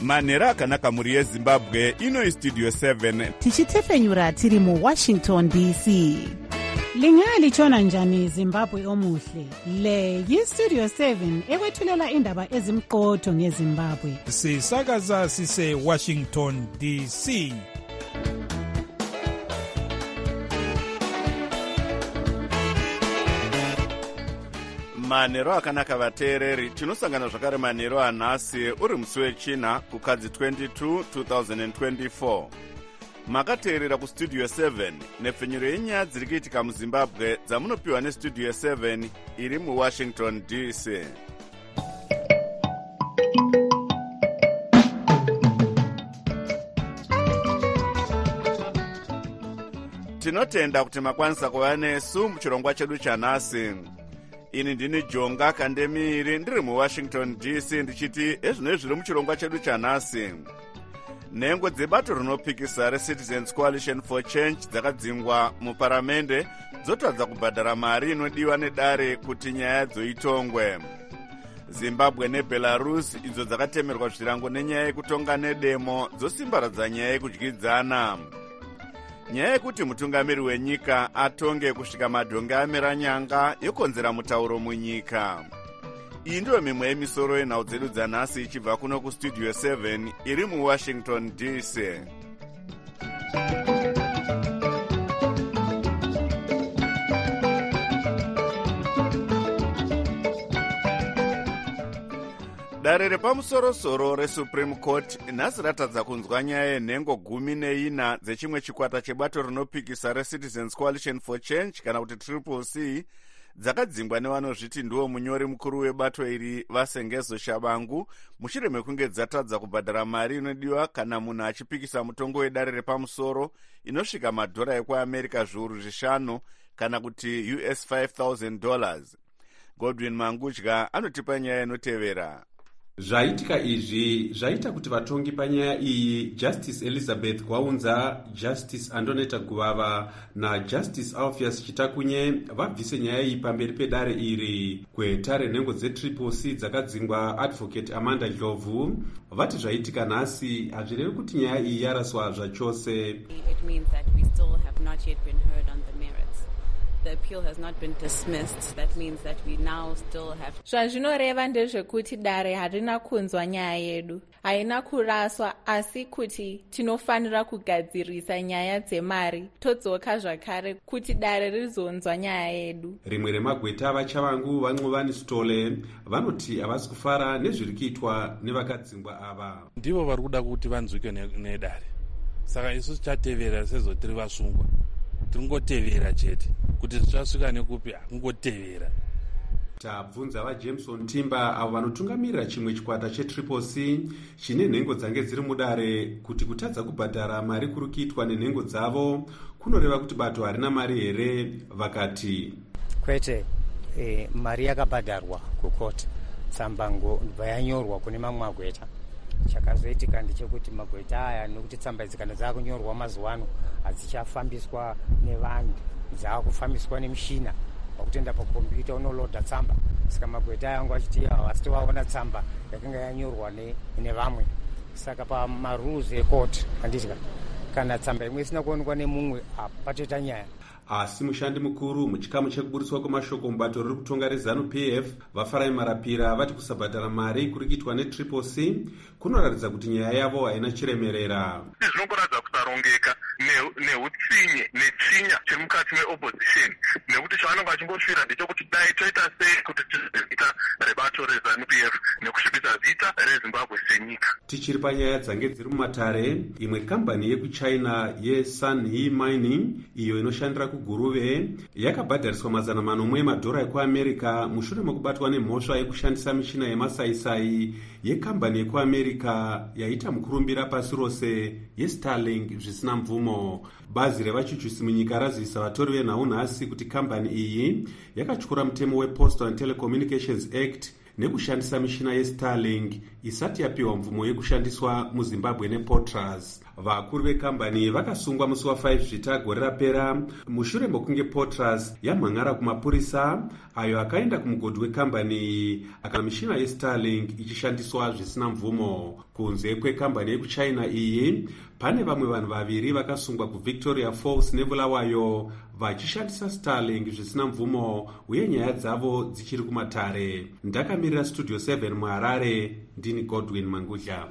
manhero akanaka mhuri yezimbabwe. Ino istudio 7 tichitefenyura tiri muwashington dc. Lingalitshona njani Zimbabwe omuhle? Le yistudio 7 ekwethulela indaba ezimqotho ngeZimbabwe. Sisakaza sise Washington DC. manhero akanaka vateereri. Tinosangana zvakare manhero anhasi uri musi wechina kukadzi 22 2024. Makateerera kustudio 7 nepfenyuro yenyaya dziri kuitika muzimbabwe dzamunopiwa nestudio 7 iri muwashington dc. Tinotenda kuti makwanisa kuva nesu muchirongwa chedu chanhasi. Ini ndini Jonga Kandemiri ndiri muwashington dc ndichiti ezvino zviri muchirongwa chedu chanhasi. Nhengo dzebato rinopikisa reCitizens Coalition for Change dzakadzingwa muparamende dzotadza kubhadhara mari inodiwa nedare kuti nyaya dzoitongwe. Zimbabwe neBelarus idzo dzakatemerwa zvirango nenyaya yekutonga nedemo dzosimbaradza nyaya yekudyidzana. Nyaya yekuti mutungamiri wenyika atonge kusvika madhonge amera nyanga yokonzera mutauro munyika. Iyi ndiyo mimwe yemisoro yenhau dzedu dzanhasi ichibva kuno kustudio 7 iri muwashington dc. Dare repamusorosoro reSupreme Court nhasi ratadza kunzwa nyaya yenhengo 14 dzechimwe chikwata chebato rinopikisa reCitizens Coalition for Change kana kuti CCC dzakadzingwa nevanozviti ndiwo munyori mukuru webato iri Vasengezo Shabangu mushure mekunge dzatadza kubhadhara mari inodiwa kana munhu achipikisa mutongo wedare repamusoro inosvika madhora ekuAmerica zviuru 5 kana kuti US $5,000. Godwin Mangudya anotipa nyaya inotevera. Zvaitika izvi zvaita kuti vatongi panyaya iyi Justice Elizabeth Gwaunza, Justice Andoneta Guvava naJustice Alpheus Chitakunye vabvise nyaya iyi pamberi pedare iri. Gweta renhengo dzeCCC dzakadzingwa Advocate Amanda Ndlovu vati zvaitika nhasi hazvirevi kuti nyaya iyi yaraswa zvachose. It means that we still have not yet been heard on the merits. The appeal has not been dismissed. That means that we now still have. Zvazvinoreva ndezvekuti dare harina kunzwa nyaya yedu. Haina kuraswa asi kuti tinofanira kugadzirisa nyaya dzemari todzoka zvakare kuti dare rizonzwa nyaya yedu. Rimwe remagweta vachavangu vaNcuvani Sitole vanoti havasi kufara nezviri kuitwa nevakadzingwa ava. Ndivo vari kuda kuti vanzwike nedare. Saka isu tichatevera sezvo tiri vasungwa. Tingotevera chete kuti tichasvika nekupi kungotevera. Tabvunza vaJameson Timba avo vanotungamirira chimwe chikwata cheCCC chine nhengo dzange dziri mudare kuti kutadza kubhadhara mari kuri kuitwa nenhengo dzavo kunoreva kuti bato harina mari here. Vakati kwete mari yakabhadharwa kukoti tsambango ndibva yanyorwa kune mamwe magweta. Chakazoitika ndechekuti magweta aya nokuti tsamba idzi kana dzakunyorwa mazuva ano hadzichafambiswa nevanhu, dzakufambiswa nemishina wakutenda pakombiyuta unoloda tsamba. Saka magweta aya angu achiti havasi vaona tsamba yakanga yanyorwa nevamwe. Saka pamarules ekoti handitika kana tsamba imwe isina kuonekwa nemumwe patoita nyaya. Asi mushandi mukuru muchikamu chekuburiswa kwemashoko mubato riri kutonga reZANU-PF vaFarai Marapira vati kusabhadhara mari kuri kuitwa neCCC kunoratidza kuti nyaya yavo haina chiremerera. Zvinokuradza kusarongeka neutsinye netsinya chiri mukati meopposition nekuti chavanenge vachimbosvira ndechekuti dai toita sei kuti tizita rebato reZANU-PF nekusvibisa zita reZimbabwe senyika. Tichiri panyaya dzange dziri mumatare, imwe kambani yekuchina yeSunhe Mining iyo inoshandira kuGuruve yakabhadhariswa $100 ekuAmerica mushure mekubatwa nemhosva yekushandisa michina yemasaisai yekambani yekuAmerica yaita mukurumbira pasi rose yeStarlink zvisina mvumo. Bazi revachuchusi munyika razivisa vatori venhau nhasi kuti kambani iyi yakatyura mutemo wePostal and Telecommunications Act nekushandisa mishina yeStarlink isati yapiwa mvumo yekushandiswa muZimbabwe nePortras. Vakuru vekambani vakasungwa musi wa5 zvita gore rapera mushure mokunge Portras yamhangara kumapurisa ayo akaenda kumugodhi wekambani iyi akana mishina yeStarlink ichishandiswa zvisina mvumo. kunze kwekambani yekuchina iyi pane vamwe vanhu vaviri vakasungwa kuvictoria falls nebulawayo vachishandisa Starlink zvisina mvumo uye nyaya dzavo dzichiri kumatare. Ndakamirira studio 7 muHarare, ndini Godwin Mangudla.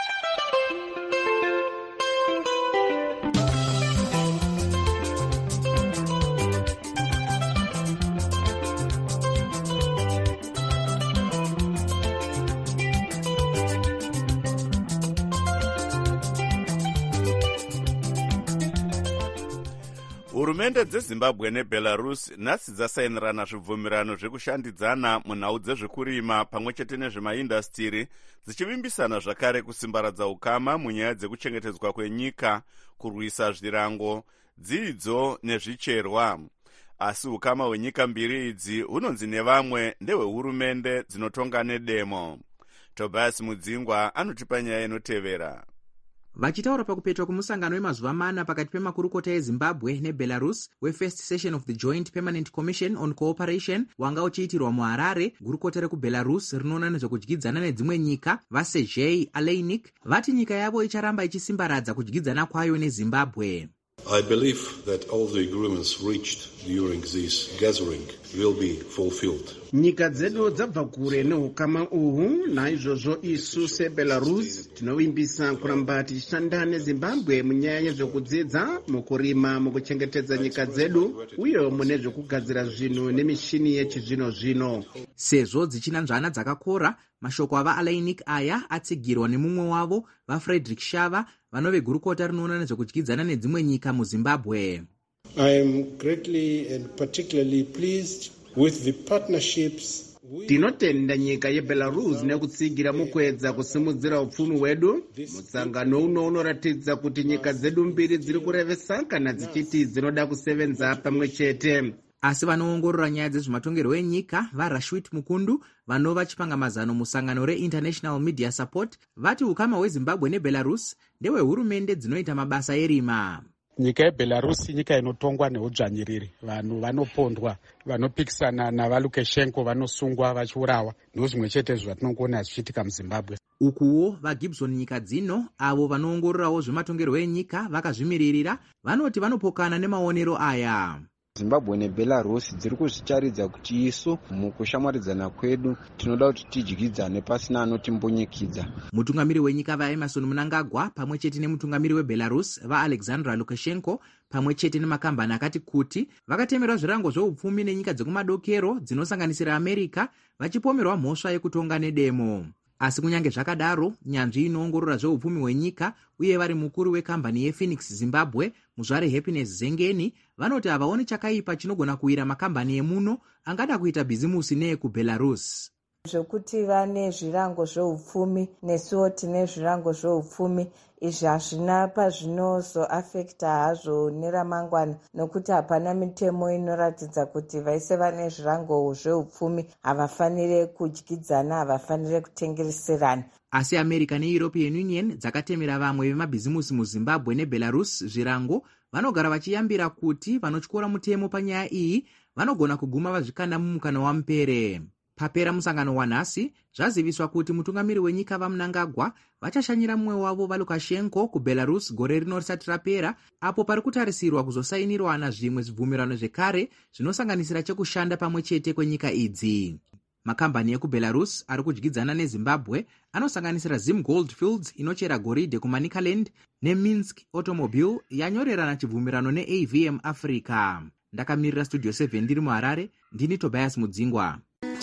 Hurumende dzeZimbabwe neBelarus nhasi dzasainirana zvibvumirano zvekushandidzana munhau dzezvekurima pamwechete nezvemaindastiri, dzichivimbisana zvakare kusimbaradza ukama munyaya dzekuchengetedzwa kwenyika, kurwisa zvirango, dzidzo nezvicherwa. Asi ukama hwenyika mbiri idzi hunonzi nevamwe ndehwehurumende dzinotonga nedemo. Tobias Mudzingwa anotipa nyaya inotevera. Vachitaura pakupetwa kumusangano wemazuva mana pakati pemakurukota eZimbabwe neBelarus we-first session of the Joint Permanent Commission on Cooperation wanga uchiitirwa muHarare, gurukota rekuBelarus rinoona nezvekudyidzana nedzimwe nyika vaSergei Aleinik vati nyika yavo icharamba ichisimbaradza kudyidzana kwayo neZimbabwe. I believe that all the agreements reached during this gathering will be fulfilled. Nyika dzedu dzabva kure neukama uhu, naizvozvo isu seBelarus tinovimbisa kuramba tichishanda neZimbabwe munyaya yezvekudzidza, mukurima, mukuchengetedza nyika dzedu uye mune zvekugadzira zvinhu nemishini yechizvino-zvino. Sezvo dzichina nzvana dzakakora, mashoko ava Aleinik aya atsigirwa nemumwe wavo vaFrederick Shava vanove gurukota rinoona nezvekudyidzana nedzimwe nyika muZimbabwe. I am greatly and particularly pleased with the partnerships. Tinotenda nyika yeBelarus nekutsigira mukuedza kusimudzira upfumi hwedu. Mutsangano uno unoratidza kuti nyika dzedu mbiri dziri kurevesa kana dzichiti dzinoda kusevenza pamwe chete. Asi vanoongorora nyaya dzezvematongerwo enyika vaRashwit Mukundu vanova chipangamazano musangano reInternational Media Support vati ukama hweZimbabwe neBelarus ndehwehurumende dzinoita mabasa erima. Nyika yeBelarus nyika inotongwa neudzvanyiriri, vanhu vanopondwa, vanopikisana navaLukashenko vanosungwa vachiurawa, ndozvimwe chete zvatinongoona zvichiitika muZimbabwe. Ukuwo vaGibson nyika dzino avo vanoongororawo zvematongerwo enyika vakazvimiririra vanoti vanopokana nemaonero aya. Zimbabwe neBelarus dziri kuzvicharidza kuti isu mukushamwaridzana kwedu tinoda kuti tidyidzane pasina anotimbonyekidza. Mutungamiri wenyika vaEmerson Mnangagwa pamwe chete nemutungamiri weBelarus vaAlexandra Lukashenko pamwe chete nemakambani akati kuti vakatemerwa zvirango zveupfumi nenyika dzekumadokero dzinosanganisira America vachipomerwa mhosva yekutonga nedemo. Asi kunyange zvakadaro, nyanzvi inoongorora zveupfumi hwenyika uye vari mukuru wekambani yePhoenix Zimbabwe muzvare Happiness Zengeni vanoti havaoni chakaipa chinogona kuwira makambani emuno angada kuita bhizimusi neekuBelarus. Zvokuti vane zvirango zveupfumi nesuwo tine zvirango zveupfumi, izvi hazvina pazvinozoafekta hazvo neramangwana, nokuti hapana mitemo inoratidza kuti vaise vane zvirango zveupfumi havafanire kudyidzana, havafanire kutengereserana. Asi America neEuropean Union dzakatemera vamwe vemabhizimusi muZimbabwe neBelarus zvirango vanogara vachiyambira kuti vanotyora mutemo panyaya iyi vanogona kuguma vazvikanda mumukana wamupere. Papera musangano wanhasi zvaziviswa kuti mutungamiri wenyika vaMnangagwa vachashanyira mumwe wavo vaLukashenko kuBelarus gore rino risati rapera, apo pari kutarisirwa kuzosainirwana zvimwe zvibvumirano zvekare zvinosanganisira chekushanda pamwe chete kwenyika idzi. Makambani ekuBelarus ari kudyidzana neZimbabwe anosanganisira Zim Goldfields inochera goridhe kuManicaland neMinsk Automobile yanyorerana chibvumirano neAVM Africa. Ndakamirira studio 7 ndiri muHarare, ndini Tobias Mudzingwa.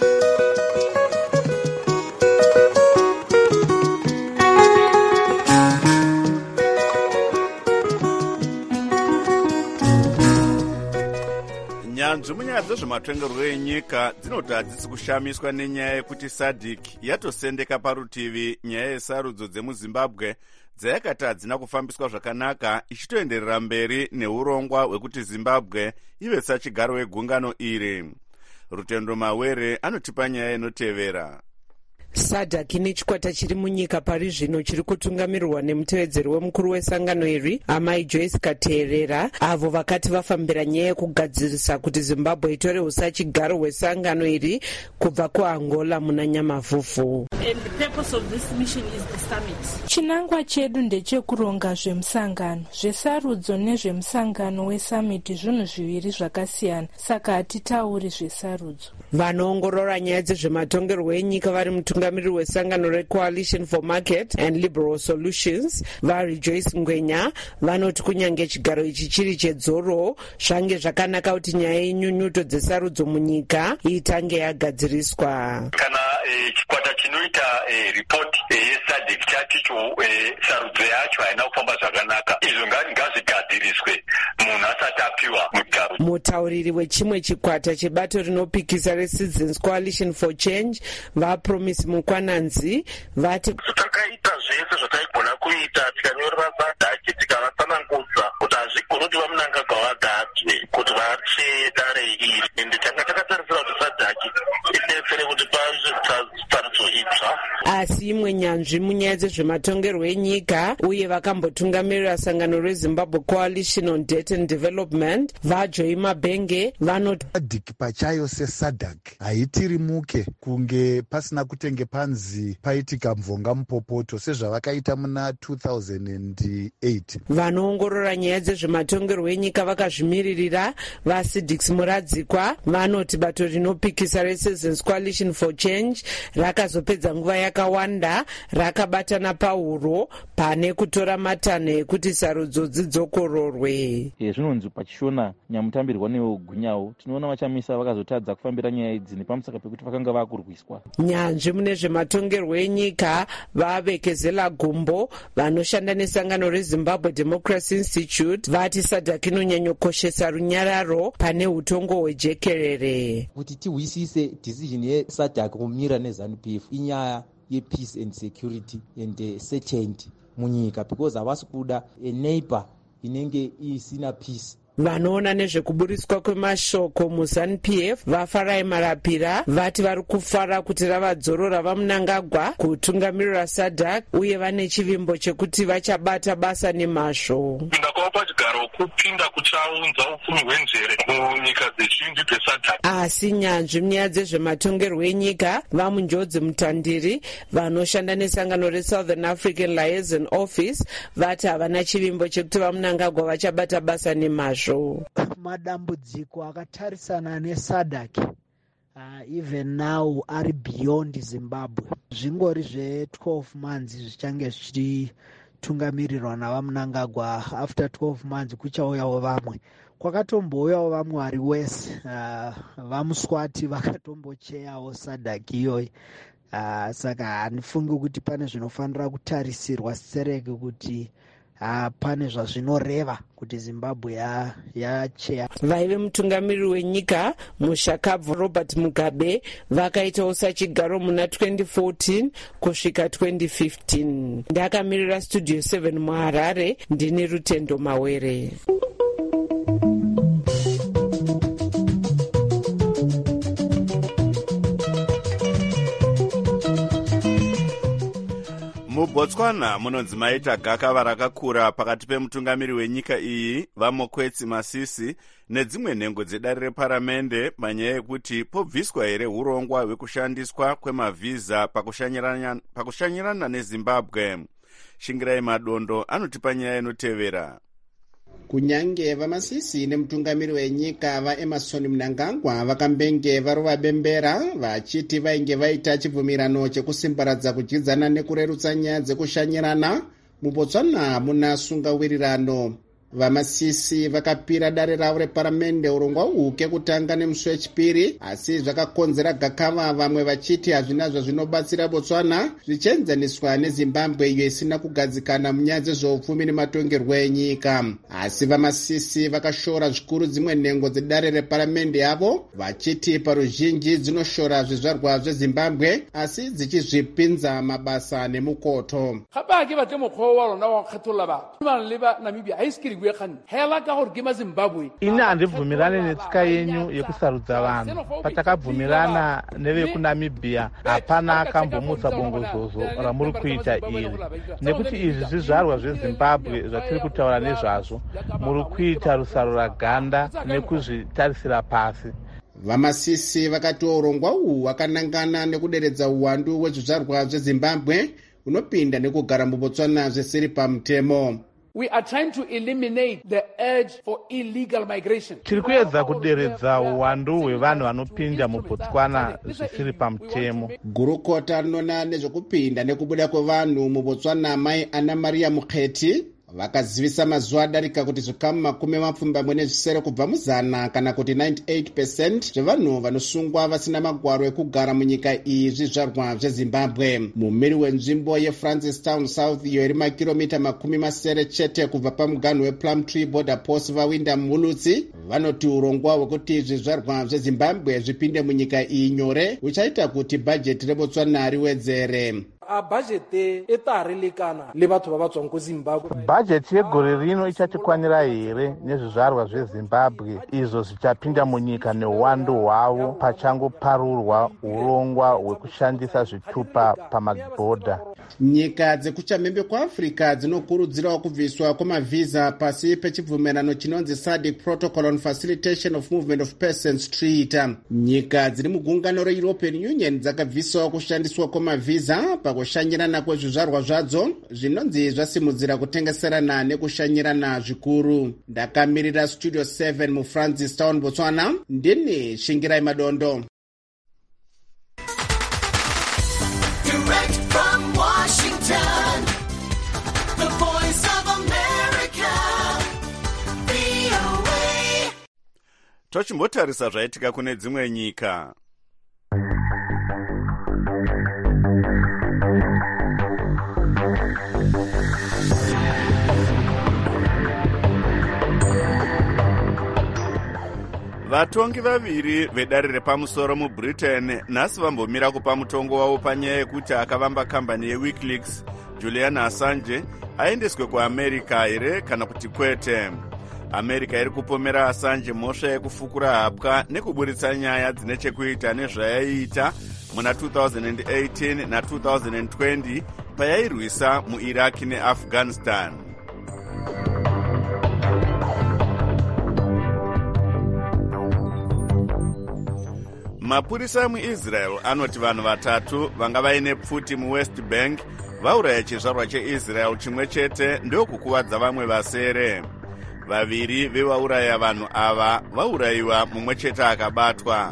Nyanzvi munyaya dzezvematongerwo enyika dzinoti hadzisi kushamiswa nenyaya yekuti SADC yatosendeka parutivi nyaya yesarudzo dzemuZimbabwe dzayakati hadzina kufambiswa zvakanaka, ichitoenderera mberi neurongwa hwekuti Zimbabwe ive sachigaro wegungano iri. Rutendo Mawere anotipa nyaya inotevera. SADC ine chikwata chiri munyika pari zvino chiri kutungamirirwa nemutevedzeri wemukuru wesangano iri amai Joyce Kateerera, avo vakati vafambira nyaya yekugadzirisa kuti Zimbabwe itore usachigaro hwesangano iri kubva kuAngola muna Nyamavhuvhu. Chinangwa chedu ndechekuronga zvemusangano, zvesarudzo nezvemusangano wesamiti zvinhu zviviri zvakasiyana, saka hatitauri zvesarudzo. Vanoongorora nyaya dzezvematongerwo enyika vari mutungamiriri wesangano reCoalition for Market and Liberal Solutions vari Joyce Ngwenya vanoti kunyange chigaro ichi chiri chedzoro, zvange zvakanaka kuti nyaya yenyunyuto dzesarudzo munyika itange yagadziriswa. Kana chikwata chinoita ripoti yeSADC chaticho sarudzo yacho haina kufamba zvakanaka, izvo ngazvigadziriswe munhu asati apiwa mugaro. Mutauriri wechimwe chikwata chebato rinopikisa reCitizens Coalition for Change vaPromise Mukwananzi vati takaita zvese zvataigona kuita, tikanyorera SADC tikavatsanangudza kuti hazvigoni kuti vaMnangagwa vagadzwe kuti vatsve dare iri, ende tanga takatarisira kuti SADC idetsere kuti pave sarudzo itsva. Asi imwe nyanzvi munyaya dzezvematongerwo enyika uye vakambotungamirira sangano reZimbabwe Coalition on Debt and Development vaJoy Mabhenge vanoti SADC pachayo seSADC haitirimuke kunge pasina kutenge panzi paitika mvonga mupopoto sezvavakaita muna 2008. Vanoongorora nyaya dzezvematongerwo enyika vakazvimiririra vaSidix Muradzikwa vanoti bato rinopikisa reCitizens Coalition for Change rakazopedza nguva yakawanda rakabatana pahuro pane kutora matanho ekuti sarudzo dzidzokororwe. Zvinonzi pachishona nyamutambirwa neogunyawo tinoona vachamisa vakazotadza kufambira nyaya idzi nepamusaka pekuti vakanga vakurwiswa. Nyanzvi mune zvematongerwo enyika vavekezela gumbo vanoshanda nesangano reZimbabwe Democracy Institute vati SADC inonyanyokoshesa runyararo pane utongo hwejekerere. Kuti tihwisise decision yeSADC kumira neZANU-PF inyaya yepeace and security and certainty munyika, because havasi kuda a neighbor inenge isina peace. Vanoona nezvekuburiswa kwemashoko muZANU-PF vaFarai Marapira vati vari kufara kuti ravadzorora vaMnangagwa kutungamirira SADC uye vane chivimbo chekuti vachabata basa nemazvo. Kupinda kwavo pachigaro kupinda kuchaunza upfumi hwenjere munyika dzezhinji dzeSADC. Asi nyanzvi munyaya dzezvematongerwo enyika vamunjodzi Mutandiri vanoshanda nesangano reSouthern African Liaison Office vati havana chivimbo chekuti vaMnangagwa vachabata basa nemazvo. Madambudziko akatarisana neSADC even now ari beyond Zimbabwe. Zvingori zve12 months zvichange zvichitungamirirwa navaMnangagwa. After 12 months kuchauyawo vamwe. Kwakatombouyawo vamwe vari wese vaMuswati vakatombocheyawo SADC iyoyi. Saka handifungi kuti pane zvinofanira kutarisirwa sereke kuti pane zvazvinoreva kuti Zimbabwe yacheya. Vaive mutungamiriri wenyika muShakabvu Robert Mugabe vakaitawo sachigaro muna 2014 kusvika 2015. Ndakamirira Studio 7 muHarare, ndini Rutendo Mawere. MuBotswana munonzi maita gakava rakakura pakati pemutungamiri wenyika iyi vaMokwetsi Masisi nedzimwe nhengo dzedare reparamende panyaya yekuti pobviswa here urongwa hwekushandiswa kwemavhiza pakushanyirana neZimbabwe. Shingirai Madondo anotipa nyaya inotevera. Kunyange vaMasisi nemutungamiri wenyika vaEmerson Mnangagwa vakambenge varova bembera vachiti vainge vaita chibvumirano chekusimbaradza kudyidzana nekurerutsa nyaya dzekushanyirana, muBotswana muna sungawirirano. VaMasisi vakapira dare ravo reparamende urongwa uhu kekutanga nemusi wechipiri, asi zvakakonzera gakava vamwe vachiti hazvina zvazvinobatsira Botswana zvichienzaniswa neZimbabwe iyo isina kugadzikana munyaya dzezveupfumi nematongerwo enyika. Asi vaMasisi vakashora zvikuru dzimwe nhengo dzedare reparamende yavo vachiti paruzhinji dzinoshora zvizvarwa zveZimbabwe asi dzichizvipinza mabasa nemukoto. ini handibvumirane netsika yenyu yekusarudza vanhu. Patakabvumirana nevekunamibhia hapana akambomutsa bongozozo ramuri kuita iri, nekuti izvi zvizvarwa zvezimbabwe zvatiri kutaura nezvazvo muri kuita rusaro raganda nekuzvitarisira pasi. vamasisi vakati urongwa uhu hwakanangana nekuderedza uwandu hwezvizvarwa zvezimbabwe unopinda nekugara mubotswana zvisiri pamutemo. We are trying to eliminate the urge for illegal migration. Tiri kuedza kuderedza uwandu hwevanhu vanopinda mubotswana zvisiri pamutemo. Gurukota rinoona nezvekupinda nekubuda kwevanhu mubotswana mai Ana Maria Mukheti vakazivisa mazuva adarika kuti zvikamu 20 kubva muzana kana kuti 98% zvevanhu vanosungwa vasina magwaro ekugara munyika iyi zvizvarwa zvezimbabwe. Mumiri wenzvimbo yeFrancistown South iyo iri makiromita 70 chete kubva pamuganhu wePlumtree border post vawinda mulutsi vanoti urongwa hwekuti zvizvarwa zvezimbabwe zvipinde munyika iyi nyore uchaita kuti bhajeti rebotswana riwedzere. Bhajeti etarilekana levathu vavatsva kuZimbabwe. Bhajeti yegore rino ichatikwanira here nezvizvarwa zvezimbabwe izvo zvichapinda munyika neuwandu hwavo pachangoparurwa urongwa hwekushandisa zvitupa pamabhodha. Nyika dzekuchamhembe kwaAfrica dzinokurudzirawo kubviswa kwemavhisa pasi pechibvumirano chinonzi SADC Protocol on Facilitation of Movement of Persons Treaty. Nyika dziri mugungano reEuropean Union dzakabvisawo kushandiswa kwemavhisa pakushanyirana kwezvizvarwa zvadzo zvinonzi zvasimudzira kutengeserana nekushanyirana zvikuru. Ndakamirira Studio 7 muFrancistown, Botswana, ndini Shingirai Madondo. Tochimbotarisa zvaitika kune dzimwe nyika. Vatongi vaviri vedare repamusoro muBritain nhasi vambomira kupa mutongo wavo panyaya yekuti akavamba kambani yeWikileaks Julian Assange aendeswe kuAmerica here kana kuti kwete. America iri kupomera Assange mhosva yekufukura hapwa nekuburitsa nyaya dzine chekuita nezvayaiita muna 2018 na2020 payairwisa muIraq neAfghanistan. Mapurisa muIsrael anoti vanhu vatatu vanga vaine pfuti muWest Bank vauraya chizvarwa cheIsrael chimwe chete ndokukuvadza vamwe vasere. Vaviri vevauraya vanhu ava vaurayiwa mumwe chete akabatwa.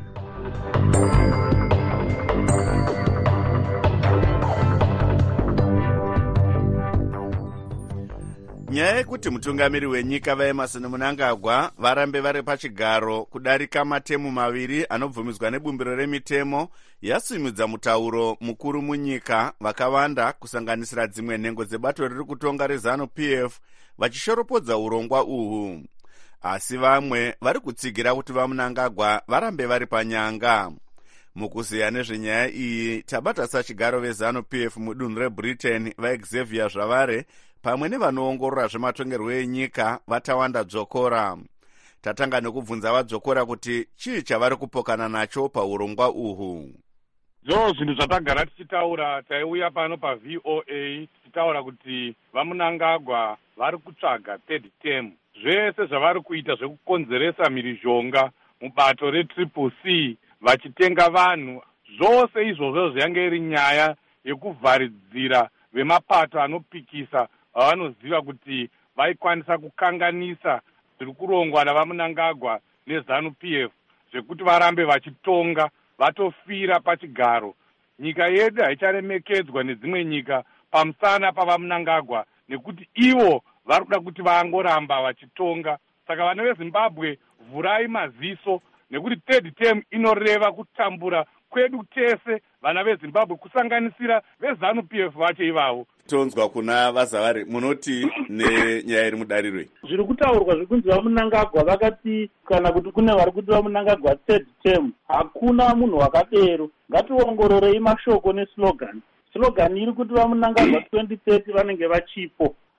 Nyaya yekuti mutungamiri wenyika vaEmerson Mnangagwa varambe vari pachigaro kudarika matemu maviri anobvumidzwa nebumbiro remitemo yasimudza mutauro mukuru munyika vakawanda kusanganisira dzimwe nhengo dzebato riri kutonga reZANU-PF vachishoropodza urongwa uhu. Asi vamwe vari kutsigira kuti vaMnangagwa varambe vari panyanga. Mukuziya nezvenyaya iyi tabata sachigaro veZANU-PF mudunhu reBritain vaXavier Zvavare pamwe nevanoongorora zvematongerwo enyika vatawanda Dzokora. Tatanga nekubvunza vaDzokora kuti chii chavari kupokana nacho paurongwa uhu. Zvinhu zvatagara tichitaura taiuya pano paVOA tichitaura kuti vaMnangagwa vari kutsvaga third term. Zvese zvavari kuita zvekukonzeresa mhirizhonga mubato reCCC vachitenga vanhu zvose izvozvo zviyange iri nyaya yekuvharidzira vemapato anopikisa vanoziva kuti vaikwanisa kukanganisa zviri kurongwa navaMnangagwa neZANU-PF zvekuti varambe vachitonga vatofira pachigaro. Nyika yedu haicharemekedzwa nedzimwe nyika pamusana pavaMnangagwa nekuti ivo vari kuda kuti vaangoramba vachitonga. Saka vana veZimbabwe vurai maziso nekuti third term inoreva kutambura kwedu tese vana veZimbabwe kusanganisira veZANU-PF vacho ivavo. Tonzwa kuna vaZavari munoti nenyaya iri mudarirwe. Zviri kutaurwa zvekunzi vaMnangagwa vakati kana kuti kune vari kuti vaMnangagwa third term hakuna munhu wakadero. Ngationgororei mashoko neslogan. Slogan iri kuti vaMnangagwa 2030 vanenge vachipo.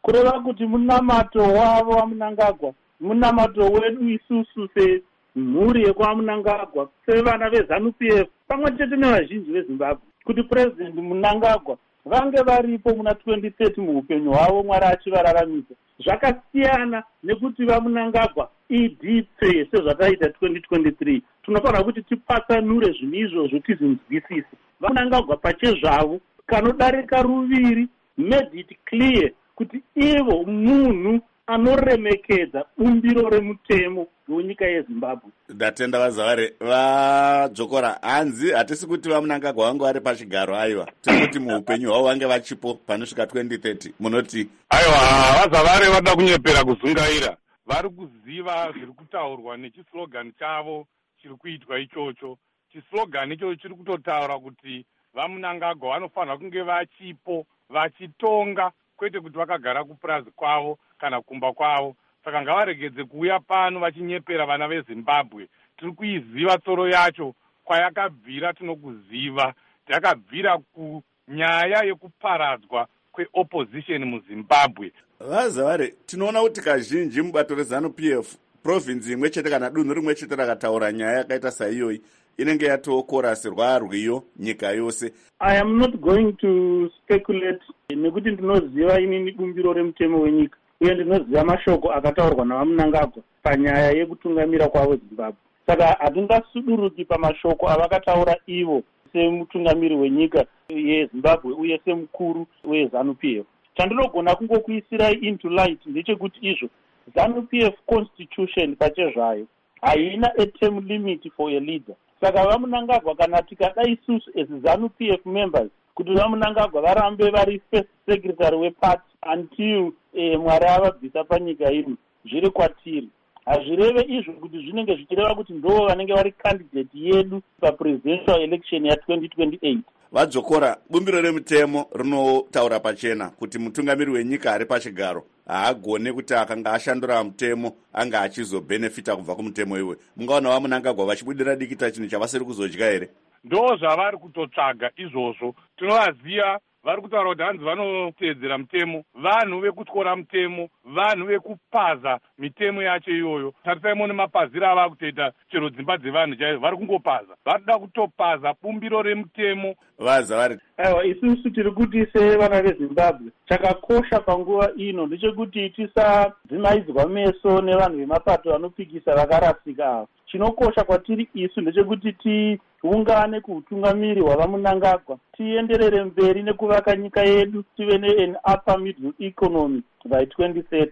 kureva kuti munamato wavo waMnangagwa, munamato wedu isusu semhuri yekwaMnangagwa, sevana veZANU-PF pamwe chete nevazhinji veZimbabwe, kuti President Mnangagwa vange varipo muna 2030 muupenyu hwavo Mwari achivararamisa. Zvakasiyana nekuti vaMnangagwa idipfe sezvataita 2023. Tinofanira kuti tipatsanure zvinhu izvozvo tizvinzwisise. vaMnangagwa pachezvavo kanodarika ruviri made it clear kuti ivo munhu anoremekedza bumbiro remutemo wenyika yeZimbabwe. Ndatenda vaZavari vadzokora hanzi hatisi kuti vaMnangagwa vange vari pachigaro. Aiwa, tiri kuti muupenyu hwavo vange vachipo panosvika 2030. Munoti aiwa, vaZavari vada kunyepera kuzungaira. Vari kuziva zviri kutaurwa nechislogan chavo chiri kuitwa ichocho. Chislogan ichocho chiri kutotaura kuti vaMnangagwa vanofanira kunge vachipo vachitonga, kwete kuti vakagara kupurazi kwavo kana kumba kwavo. Saka ngavaregedze kuuya pano vachinyepera vana veZimbabwe. Tiri kuiziva tsoro yacho kwayakabvira. Tinokuziva yakabvira kunyaya yekuparadzwa kweopposition muZimbabwe. vaZavari, tinoona kuti kazhinji mubato reZANU-PF provinsi imwe chete kana dunhu rimwe chete rakataura nyaya yakaita saiyoyi inenge yatokorasirwa rwiyo nyika yose. I am not going to speculate nekuti ndinoziva inini bumbiro remutemo wenyika uye ndinoziva mashoko akataurwa navaMnangagwa panyaya yekutungamira kwavo Zimbabwe. Saka hatingasuduruki pamashoko avakataura ivo semutungamiri wenyika yeZimbabwe uye semukuru weZANU-PF. Chandinogona kungokuisirai into light ndechekuti izvo ZANU-PF constitution pachezvayo haina a term limit for a leader. Saka vaMnangagwa kana tikada isusu as ZANU-PF members kuti vaMnangagwa varambe vari first secretary weparty until Mwari avabvisa panyika ino, zviri kwatiri. Hazvireve izvo kuti zvinenge zvichireva kuti ndo vanenge vari candidate yedu papresidential election ya 2028. Vadzokora, bumbiro remutemo rinotaura pachena kuti mutungamiri wenyika ari pachigaro haagone kuti akanga ashandura mutemo anga achizobhenefita kubva kumutemo iwe. Mungaona vaMnangagwa vachibudira dikita chinhu chavasiri kuzodya here? Ndo zvavari kutotsvaga izvozvo. Tinovaziva vari kutaura kuti hanzi vanoteedzera mutemo, vanhu vekutyora mutemo, vanhu vekupaza mitemo yacho iyoyo. Tarisai mone mapaziro ava kutoita chero dzimba dzevanhu chaivo, vari kungopaza. Varida kutopaza bumbiro remutemo. vaZavari, aiwa, isusu tiri kuti sevana veZimbabwe chakakosha panguva ino ndechekuti tisadzimaidzwa meso nevanhu vemapato vanopikisa vakarasika ava. Chinokosha kwatiri isu ndechekuti tiungane kuutungamiri hwavaMnangagwa, tienderere mberi nekuvaka nyika yedu, tive nean upper middle economy by 2030.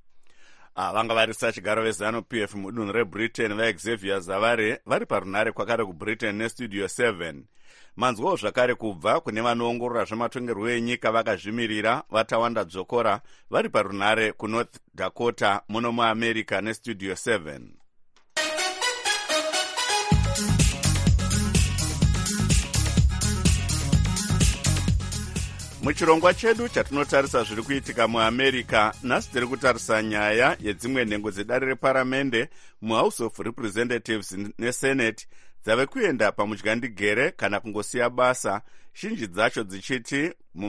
vanga varisa chigaro veZANU-PF mudunhu reBritain vaXavier Zavari vari parunhare kwakare kuBritain nestudio 7. Manzwawo zvakare kubva kune vanoongorora zvematongerwo enyika vakazvimirira vaTawanda Dzokora vari parunhare kuNorth Dakota muno muAmerica nestudio 7. Muchirongwa chedu chatinotarisa zviri kuitika muAmerica, nhasi tiri kutarisa nyaya yedzimwe nhengo dzedare reparamende muHouse of Representatives neSenate dzave kuenda pamudyandigere kana kungosiya basa, zhinji dzacho dzichiri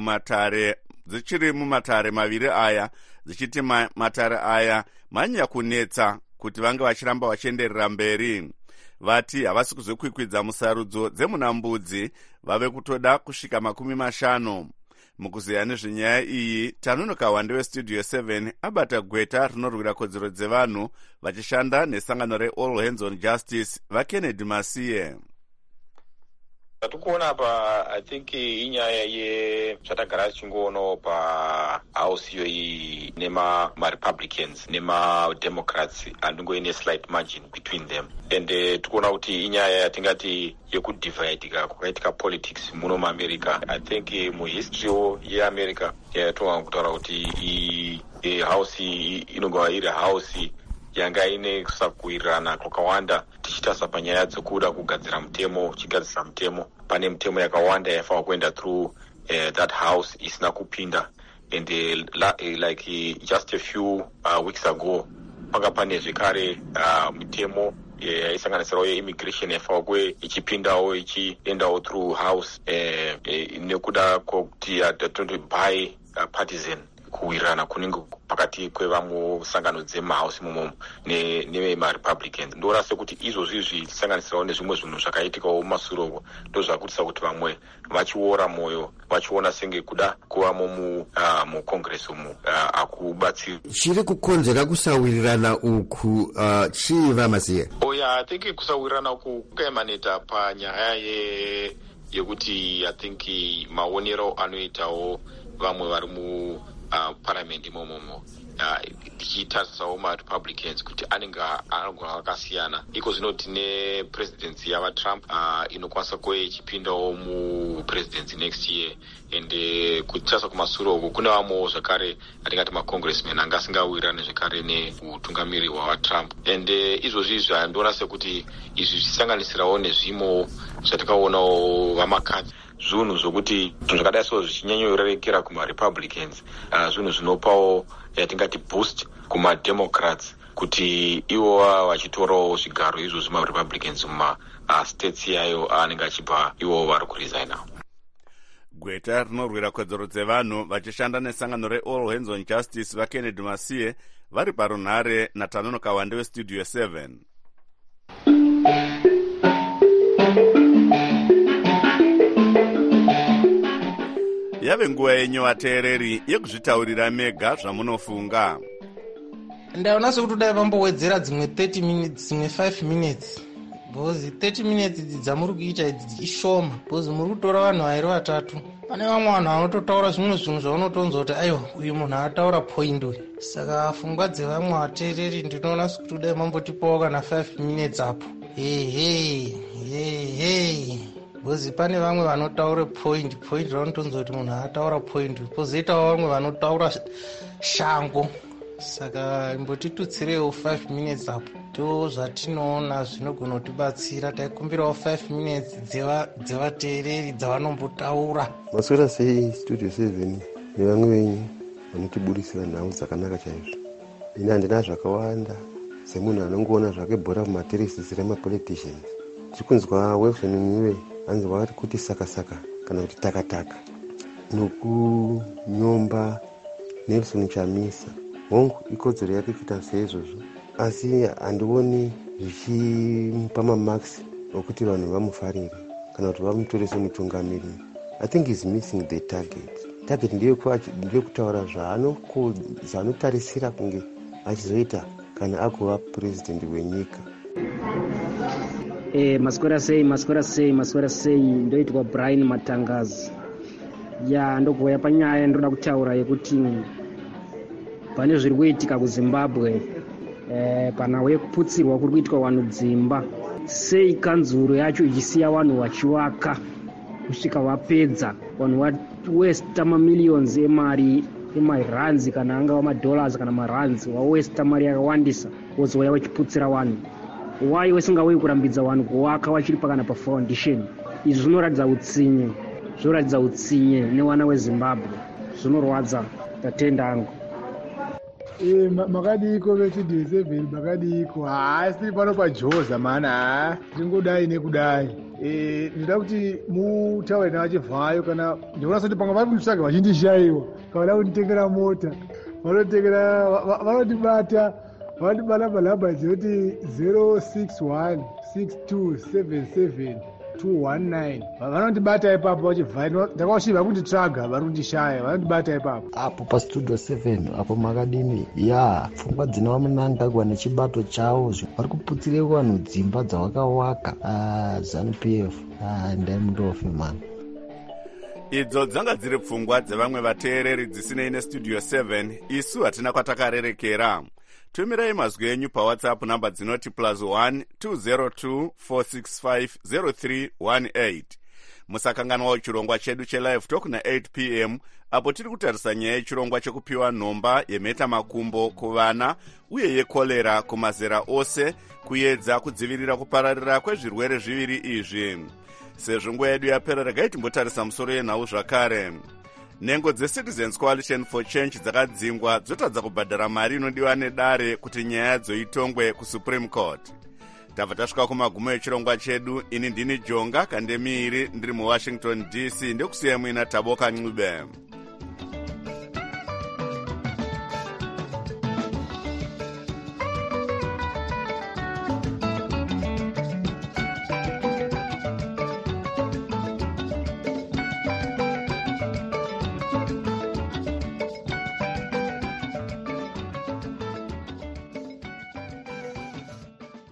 mumatare maviri aya, dzichiti matare aya manyanya kunetsa kuti vange vachiramba vachienderera mberi. Vati havasi kuzokwikwidza musarudzo dzemunambudzi, vave kutoda kusvika 50. Mukuziya nezvenyaya iyi, tanonoka wande westudio 7 abata gweta rinorwira kodzero dzevanhu vachishanda nesangano reAll Hands on Justice vaKennedy Masiye. Tatukuona apa, I think inyaya zvatagara tichingoonawo pahouse iyoyi nema-Republicans nema-Democrats handingoine slight margin between them. And tikuona kuti inyaya yatingati yekudivhaidika kwakaitika politics muno muAmerica. I think muhistory yeAmerica yatonga kutaura kuti house inogova iri house yanga ine kusakuwirirana kwakawanda tichitasa panyaya dzekuda kugadzira mutemo, chigadzisa mutemo. Pane mutemo yakawanda yaifaa kuenda through that house isina kupinda. And like just a few weeks ago panga pane zvekare mutemo yaisanganisirawo immigration yaifaa kwe ichipindawo ichiendawo through house nekuda kwokuti by partisan kuwirirana kunenge pakati kwevamwe sangano dzemahausi imomo nemarepublicans. ndoona sekuti izvozvi zvichisanganisirawo nezvimwe zvinhu zvakaitikawo mumasuroko ndo zvakutisa kuti vamwe vachiora mwoyo vachiona senge kuda kuvamo mucongress umu akubatsiri. chiri kukonzera kusawirirana uku chii vamasiye? I think kusawirirana uku kukaemaneta panyaya yekuti I think maonero anoitawo vamwe vari muparliament imomomo tichitarisawo marepublicans kuti anenge anogona vakasiyana. iko zvino tine presidency yavatrump inokwanisa kuve ichipindawo mupresidency next year, ende kutarisa kumashure uko kune vamwewo zvakare atingati macongressmen anga asingawirirane zvakare neutungamiri hwavatrump. ende izvozvi zvandoona sekuti izvi zvichisanganisirawo nezvimo zvatakaonawo vamakadzi, zvinhu zvokuti zvinhu zvakadai so zvichinyanyorerekera kumarepublicans, zvinhu zvinopawo yatingati boost kumademocrats kuti ivo vachitorawo zvigaro izvo zvemarepublicans mumastates yayo anenge achibva ivo vari kuresigna. gweta rinorwira kodzero dzevanhu vachishanda nesangano reall hands on justice vakennedy masiye vari parunhare naTanono Kawande westudio 7. yave nguva yenyu vateereri yekuzvitaurira mega zvamunofunga. ndaona sekuti dai vambowedzera dzimwe 30 minutes dzimwe 5 minutes bhozi 30 minutes idzi dzamuri kuita idzi ishoma bhozi muri kutora vanhu vairi vatatu. pane vamwe vanhu vanototaura zvimwe zvinhu zvaunotonzwa kuti aiwa uyu munhu ataura point uyu. saka pfungwa dzevamwe vateereri ndinoona sekuti dai mambotipawo kana 5 minutes apo. hehe bhozi pane vamwe vanotaura point raunotonzwa kuti munhu ataura point, pozoitawo vamwe vanotaura shango. saka imbotitutsirewo 5 minutes apo ndo zvatinoona zvinogona kutibatsira. taikumbirawo 5 minutes dzevateereri dzavanombotaura. maswera sei studio 7 nevamwe venyu vanotiburisira nhau dzakanaka chaizvo. ini handina zvakawanda semunhu anongoona zvake bhora mumateresisi remapoliticians. tikunzwa Wilson Mwiwe hanzi wakati kuti sakasaka kana kuti takataka nokunyomba Nelson Chamisa. hongu ikodzero yake kuita seizvozvo, asi handioni zvichimupa mamax okuti vanhu vamufarire kana kuti vamutore semutungamiri. I think he's missing the target ndeyekutaura zvaanotarisira kunge achizoita kana agova president wenyika. maswera sei ndoitwa Brian Matangazi. ndokuuya panyaya ndoda kutaura yekuti pane zviri kuitika kuZimbabwe pana wekuputsirwa kuri kuitwa vanhu dzimba. sei kanzuro yacho ichisiya vanhu vachivaka kusvika vapedza, vanhu vawesta mamillions emari emarands kana angava madollars kana marands, wawesta mari yakawandisa wozouya wachiputsira vanhu. wai wasingauyi kurambidza vanhu kuvaka vachiri pakana pafoundation? izvi zvinoratidza utsinye nevana weZimbabwe, zvinorwadza. tatenda angu. makadiko vestudio 7 makadiko. haasi pano pajoza mana tingodai nekudai. ndoda kuti mutaure navachivhayo kana ndikuona soti pamwe vari kunditsvaga vachindishayiwa kana kunditengera mota vanotibata malamba dzinoti 0616277 vanondibata ipapo vachivhayo. ndakavashiva kunditsvaga vari kundishaya vanondibata ipapo apo pastudio 7 apo makadini. pfungwa dzinava Mnangagwa nechibato chavo vari kuputsire vanhu dzimba dzavakawaka. ZANU-PF ndai mundofe mani. idzo dzanga dziri pfungwa dzevamwe vateereri dzisinei nestudio 7. isu hatina kwatakarerekera. tumirai mazwi enyu pawhatsapp namba dzinoti +1 202 465 0318. musakanganwawo chirongwa chedu chelive talk na8 p.m. apo tiri kutarisa nyaya yechirongwa chekupiwa nhomba yemheta makumbo kuvana uye yekorera kumazera ose kuedza kudzivirira kupararira kwezvirwere zviviri izvi. sezvo nguva yedu yapera, regai timbotarisa musoro yenhau zvakare. nhengo dzeCitizens Coalition for Change dzakadzingwa dzotadza kubhadhara mari inodiwa nedare kuti nyaya dzoitongwe kuSupreme Court. tabva tasvika kumagumo echirongwa chedu. ini ndini Jonga Kandemiri ndiri muWashington DC, ndekusiya muina Taboka Ncube.